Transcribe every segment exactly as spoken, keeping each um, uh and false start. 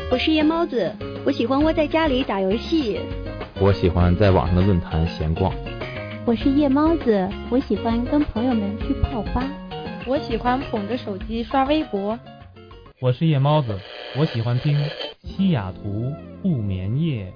我是夜猫子，我喜欢窝在家里打游戏。 我喜欢在网上的论坛闲逛。 我是夜猫子，我喜欢跟朋友们去泡吧。 我喜欢捧着手机刷微博。 我是夜猫子，我喜欢听西雅图不眠夜。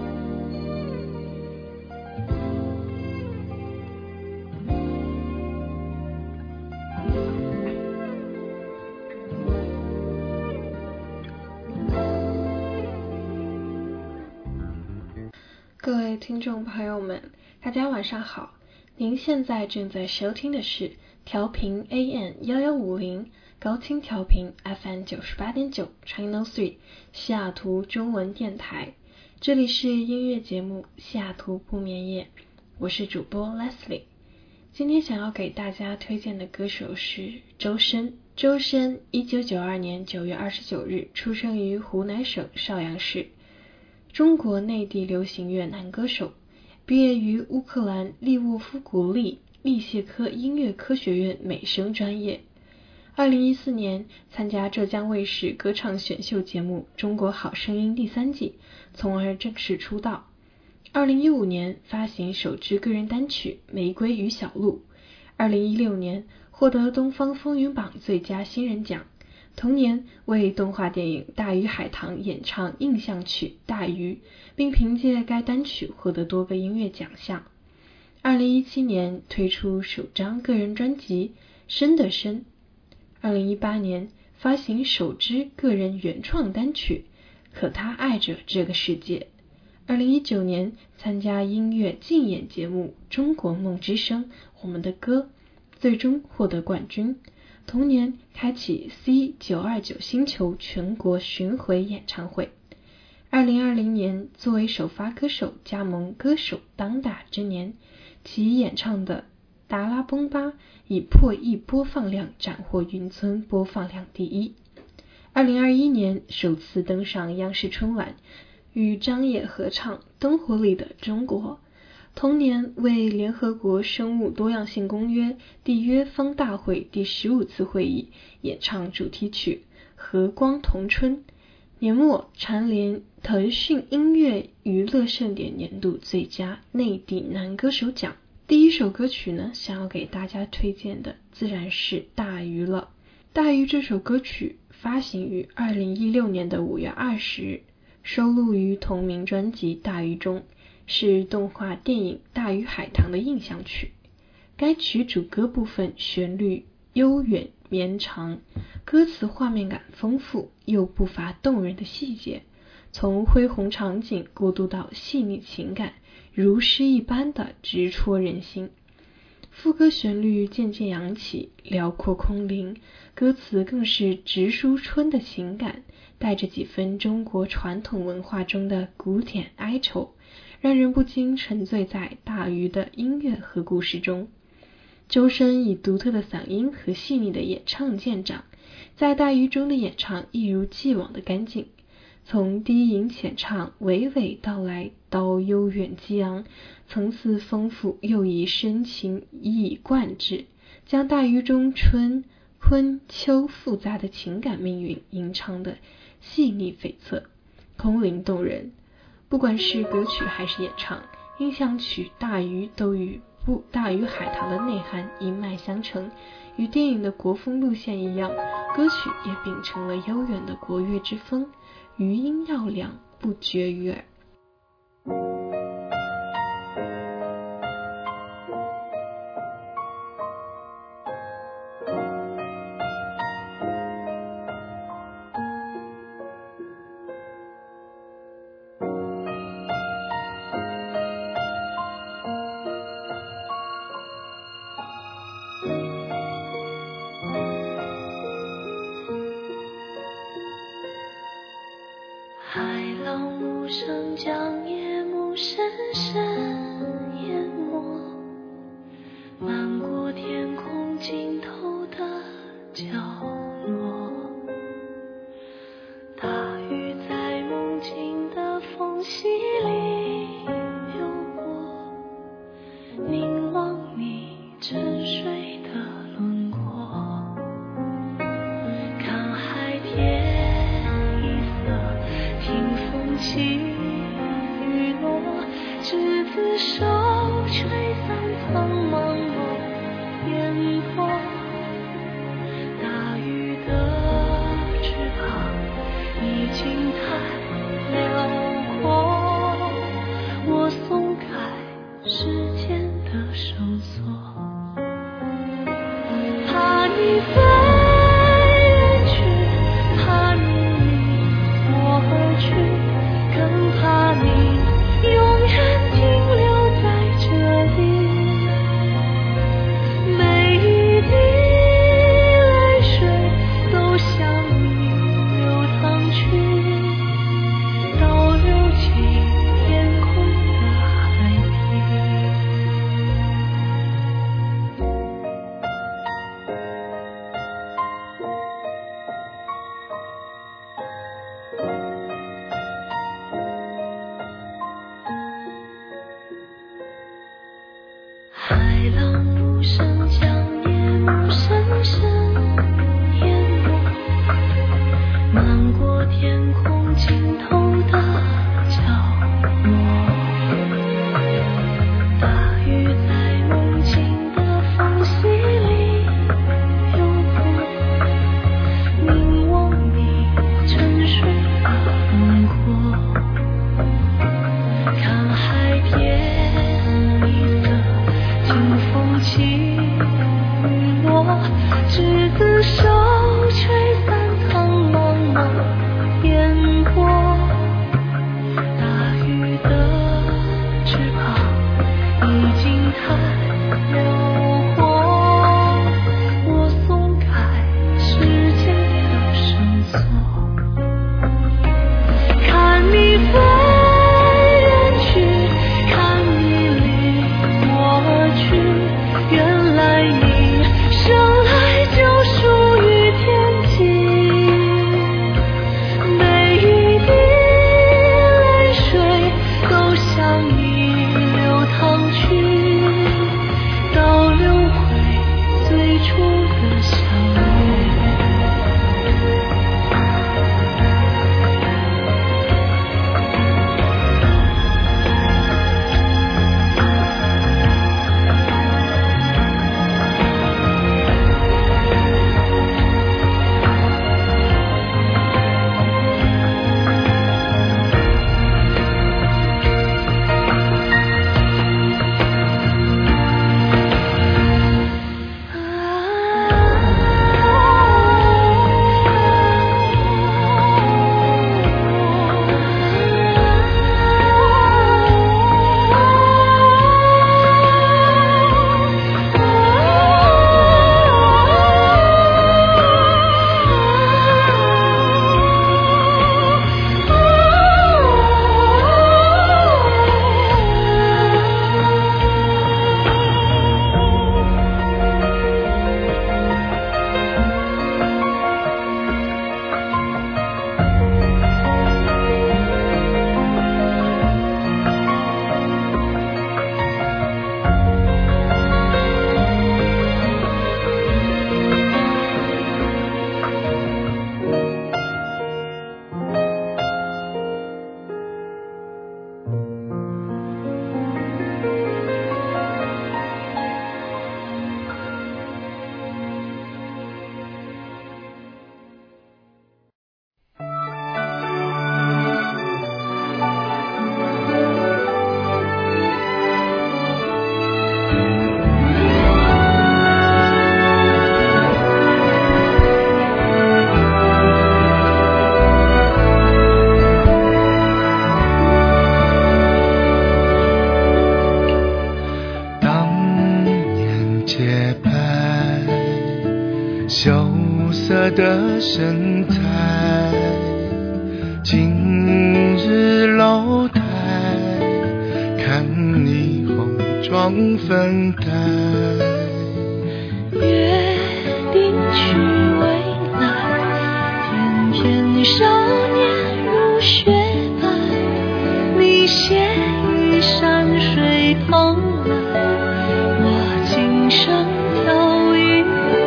各位听众朋友们，大家晚上好。您现在正在收听的是调频 A M 一一五零高清调频 F M 九十八点九 Channel three 西雅图中文电台，这里是音乐节目西雅图不眠夜，我是主播 Leslie。 今天想要给大家推荐的歌手是周深。周深一九九二年九月二十九日出生于湖南省邵阳市，中国内地流行乐男歌手，毕业于乌克兰利沃夫国立利谢科音乐科学院美声专业。二零一四年参加浙江卫视歌唱选秀节目《中国好声音》第三季，从而正式出道。二零一五年发行首支个人单曲《玫瑰与小鹿》。二零一六年获得东方风云榜最佳新人奖。同年为动画电影《大鱼海棠》演唱印象曲《大鱼》，并凭借该单曲获得多个音乐奖项。二零一七年推出首张个人专辑《深的深》。二零一八年发行首支个人原创单曲《可他爱着这个世界》。二零一九年参加音乐竞演节目《中国梦之声》我们的歌，最终获得冠军。同年开启 C 九二九星球全国巡回演唱会。二零二零年作为首发歌手加盟歌手当打之年，其演唱的达拉崩吧以破亿播放量斩获云村播放量第一。二零二一年首次登上央视春晚，与张也合唱《灯火里的中国》。同年为联合国生物多样性公约缔约方大会第十五次会议演唱主题曲《和光同春》。年末蝉联腾讯音乐娱乐盛典年度最佳内地男歌手奖。第一首歌曲呢，想要给大家推荐的自然是大鱼了。大鱼这首歌曲发行于二零一六年的五月二十日，收录于同名专辑《大鱼》中，是动画电影《大鱼海棠》的印象曲。该曲主歌部分旋律悠远绵长，歌词画面感丰富，又不乏动人的细节，从恢宏场景过渡到细腻情感，如诗一般的直戳人心。副歌旋律渐渐扬起，辽阔空灵，歌词更是直抒春的情感，带着几分中国传统文化中的古典哀愁，让人不禁沉醉在大鱼的音乐和故事中。周深以独特的嗓音和细腻的演唱见长，在大鱼中的演唱一如既往的干净，从低吟浅唱娓娓道来到悠远激昂，层次丰富又以深情一以贯之，将大鱼中春春秋复杂的情感命运吟唱的细腻悱恻，空灵动人。不管是歌曲还是演唱，印象曲《大鱼》都与不大鱼海棠的内涵一脉相承，与电影的国风路线一样，歌曲也秉承了悠远的国乐之风，余音绕梁，不绝于耳。 海浪无声将夜幕深深淹没，漫过天空尽头的角落，大鱼在梦境的缝隙里流过，凝望你沉睡的轮廓，看海天一色的身材，今日楼台看霓虹装粉黛， 约定去未来，天天少年如雪白，你携一山水同来，我今生飘于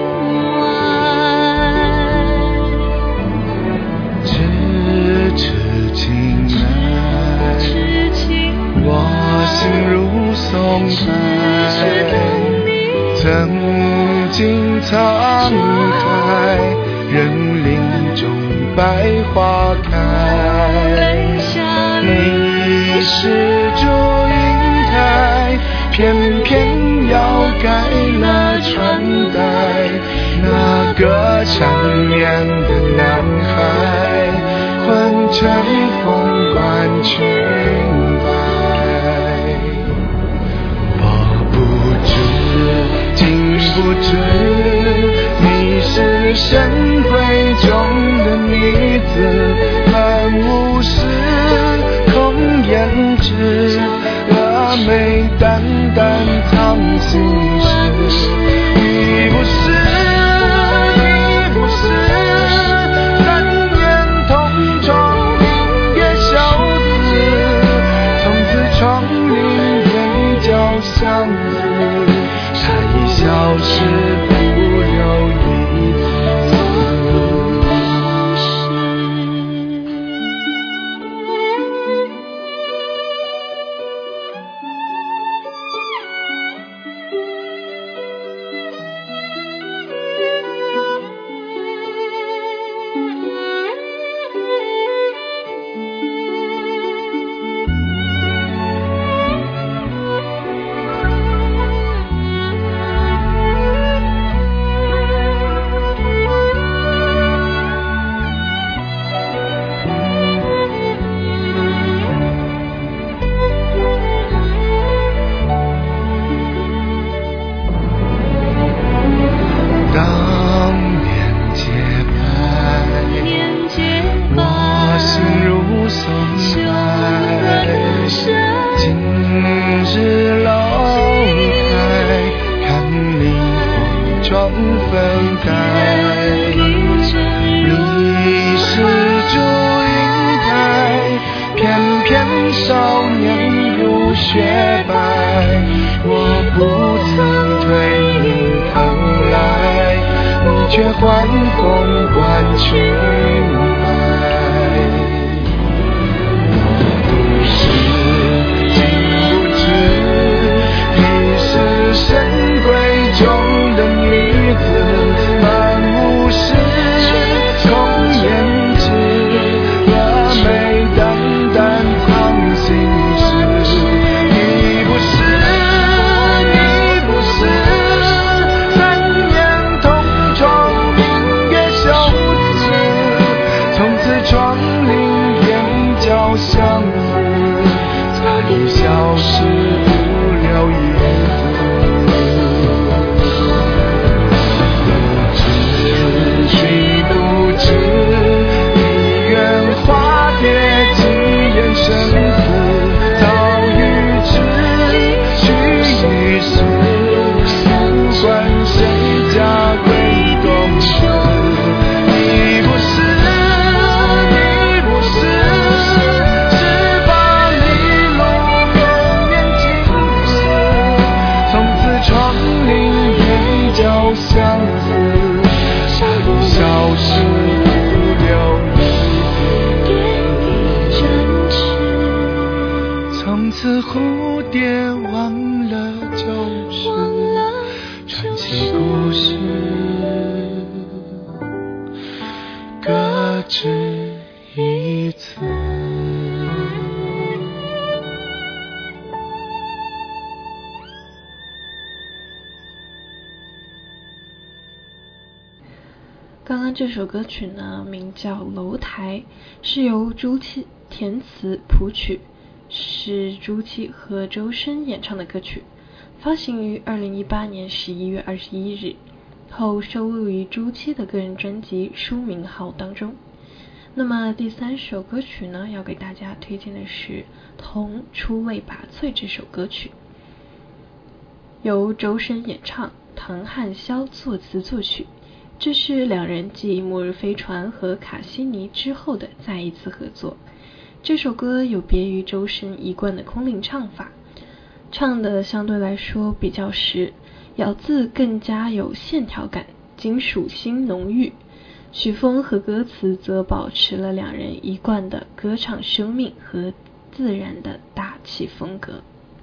心如松柏，曾经沧海，人林中百花开。你是祝英台，偏偏要改了穿戴，那个缠绵的男孩换成凤冠裙摆。不知你是深闺中的女子，满无视空胭脂，峨眉淡淡藏心事。你不是，你不是三年同窗明月小子，从此窗棂眼角相思，他已消消失不留一丝。 刚刚这首歌曲呢，名叫《楼台》，是由朱七填词谱曲，是朱七和周深演唱的歌曲，发行于二零一八年十一月二十一日，后收录于朱七的个人专辑《书名号》当中。那么第三首歌曲呢，要给大家推荐的是《童出类拔萃》这首歌曲，由周深演唱，唐汉霄作词作曲。这是两人继《末日飞船》和《卡西尼》之后的再一次合作。这首歌有别于周深一贯的空灵唱法，唱的相对来说比较实，咬字更加有线条感，金属心浓郁。曲风和歌词则保持了两人一贯的歌唱生命和自然的大气风格。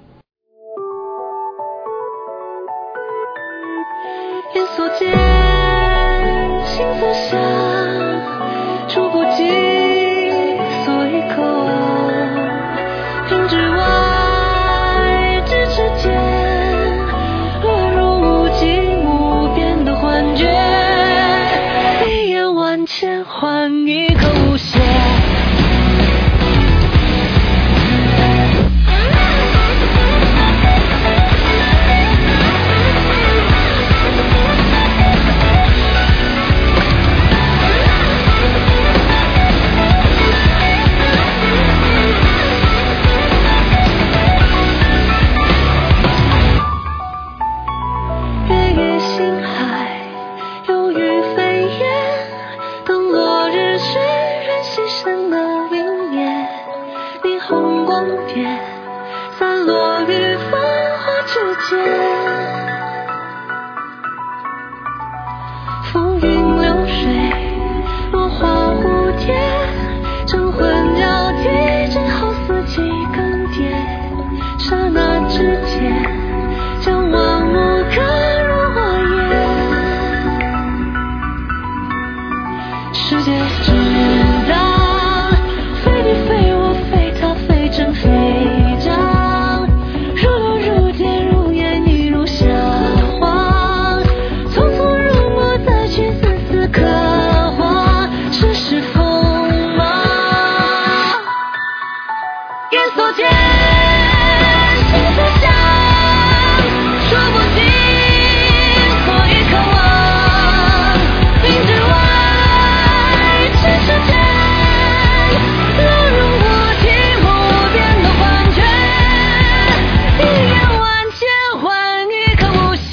眼所见心所想，触不及所以口，凭之外咫尺间，落入极无边的幻觉，一眼万千换一口无限。 所见，心所想，说不尽，所以渴望。云之外，尘世间，落入我寂寞无边的幻觉，一眼万千，换一颗无邪。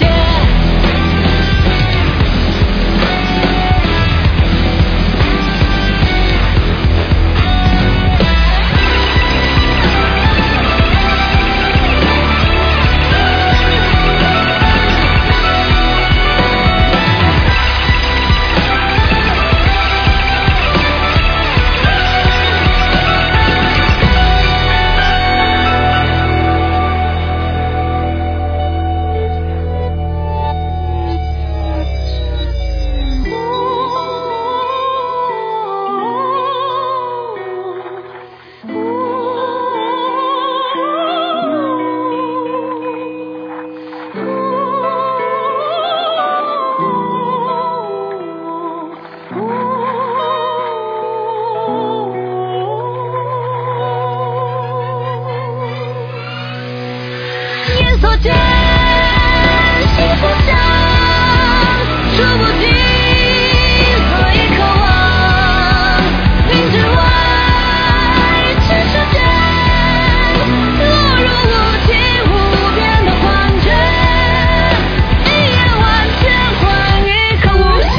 眼所见，心所想，说不尽，所以渴望。云之外，尘世间，落入无际无边的幻觉，一眼万千，换一颗无邪。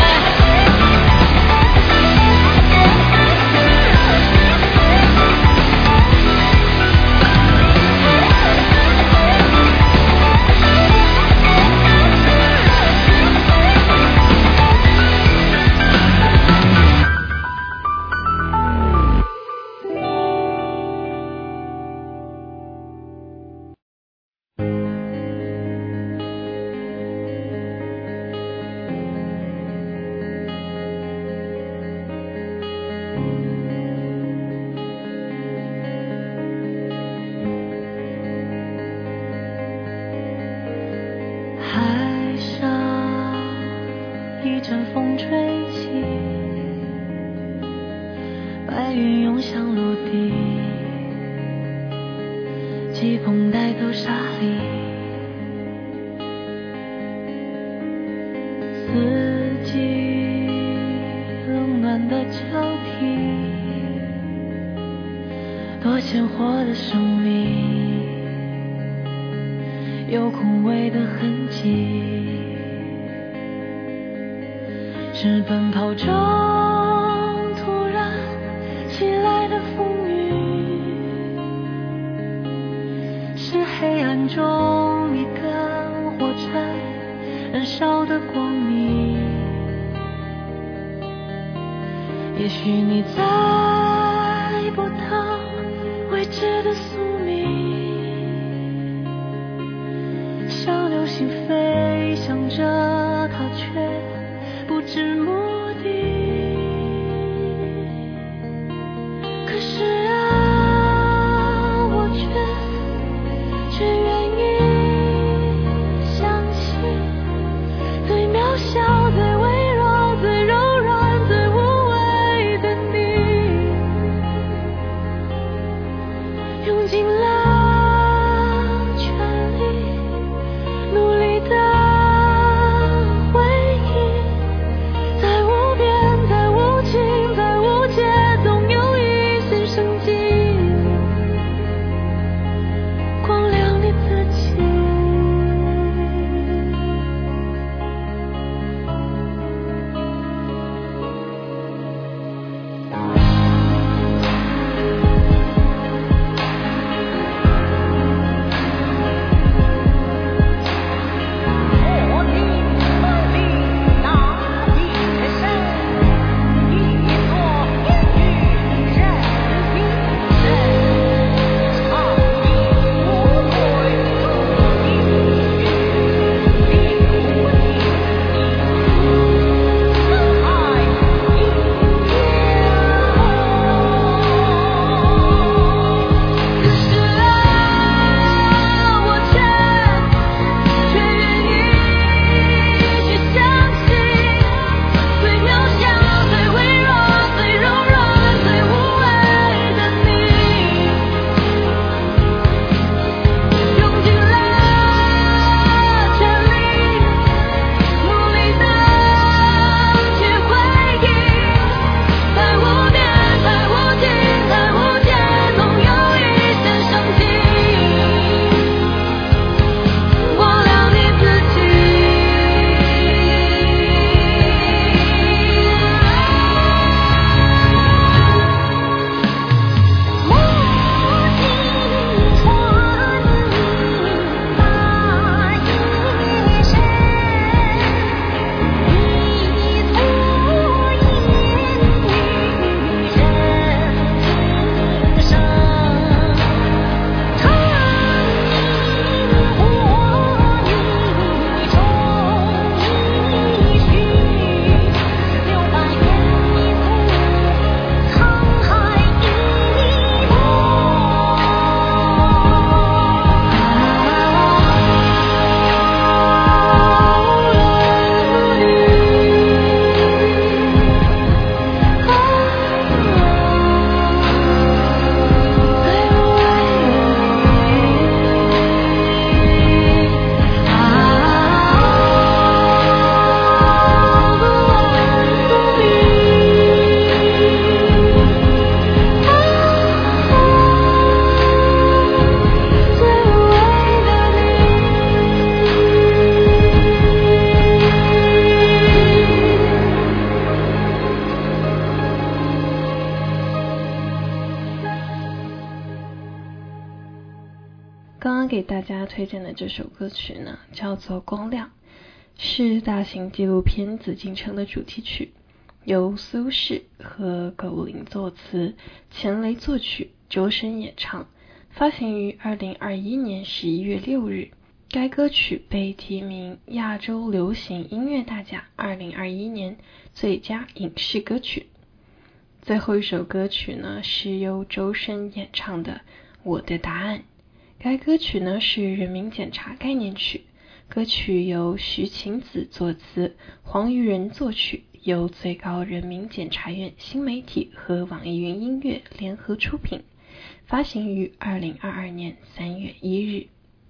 海上一阵风吹起，白云涌向陆地，疾风带走沙砾，四季冷暖的交替，多鲜活的生命，有枯萎的痕迹，是奔跑中突然袭来的风雨，是黑暗中一根火柴燃烧的光明。也许你在不到未知的宿命，像流星飞翔着，它却不知目的。可是啊，我却却愿意相信，最渺小、最微弱、最柔软、最无畏的你，用尽了全力，努力的回忆，在无边，在无尽，在无界，总有一线生机，光亮你自己。 刚刚给大家推荐的这首歌曲呢，叫做《光亮》，是大型纪录片《紫禁城》的主题曲，由苏轼和苟琳作词，钱雷作曲，周深演唱，发行于二零二一年十一月六日。该歌曲被提名亚洲流行音乐大奖二零二一年最佳影视歌曲。最后一首歌曲呢，是由周深演唱的《我的答案》。该歌曲呢是人民检察概念曲，歌曲由徐晴子作词，黄于仁作曲，由最高人民检察院新媒体和网易云音乐联合出品，发行于二零二二年三月一日。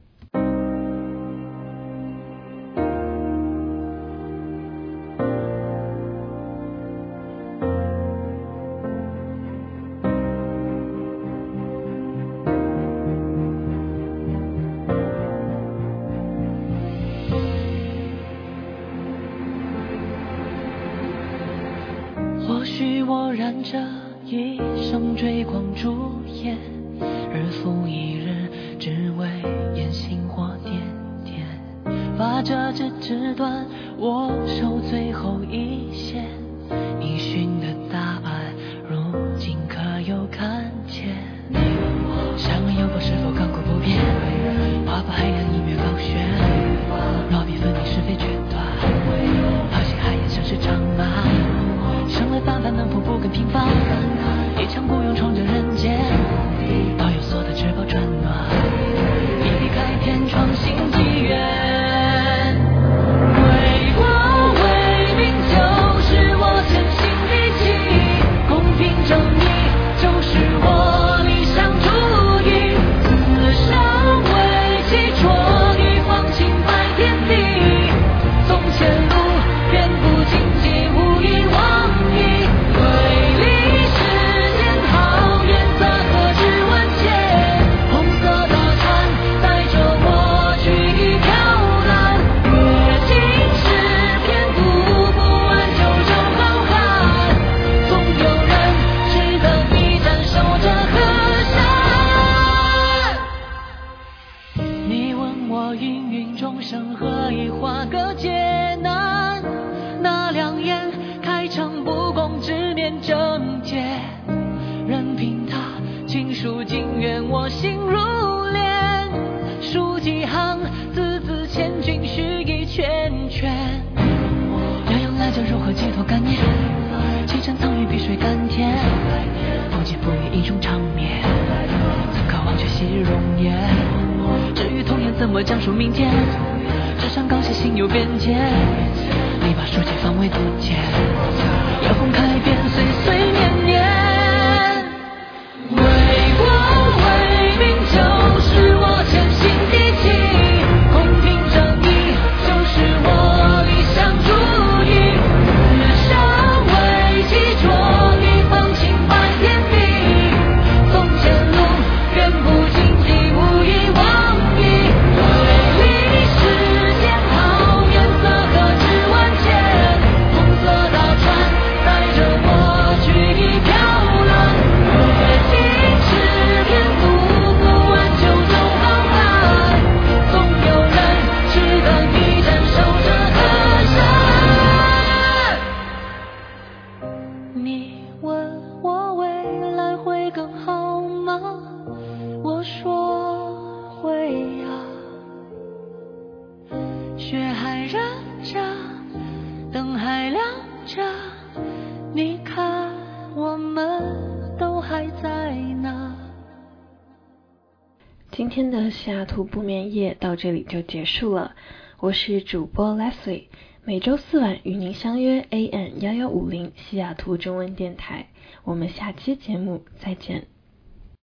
或许我燃着一生追光烛焰，日复一日，只为烟星火点点，把这指指断我手最后一线，你寻的答案如今可有看见？山问有否是否亘古不变，划破海洋音乐高悬，若比分明是非决断，好戏海眼像是长马，生来凡凡能否不更平凡，一腔孤勇闯着人间，保有所的只保转暖，一笔开天创新纪元，为国为民就是我前行的气，公平正义就是我理想主义，自上为其卓于放晴白天地，从前路远不荆棘无以忘矣，对立世间好颜色何止万千，红色大船载着我去飘蓝，阅尽诗篇读不完九州浩瀚，总有人只等你斩首这河山。你问我芸芸众生何以化个劫难，那两眼开诚布公直面正解，任凭他情书经愿我心如莲，书几行字字千钧须一圈圈，洋洋来者如何寄托感念，七层苍云碧水甘甜，不疾不移英雄长眠，怎可忘却昔日容颜，至于童年怎么讲述明天，纸上钢写心有边界，你把书籍放为读解，遥风开遍岁岁年年，为国为民就是我前行的气，公平正义就是我理想主义，自上为其卓于放晴白天地，从前路远不荆棘无以忘矣，对立世间好颜色何止万千，红色大船载着我去飘蓝，阅尽诗篇读不完九州浩瀚，总有人只等你斩首这河山。你问我未来会更好吗？我说会啊，雪还热着，灯还亮着，你看我们都还在呢。 今天的西雅图不眠夜到这里就结束了，我是主播 Leslie， 每周四晚与您相约 A M 一一五零 西雅图中文电台，我们下期节目再见。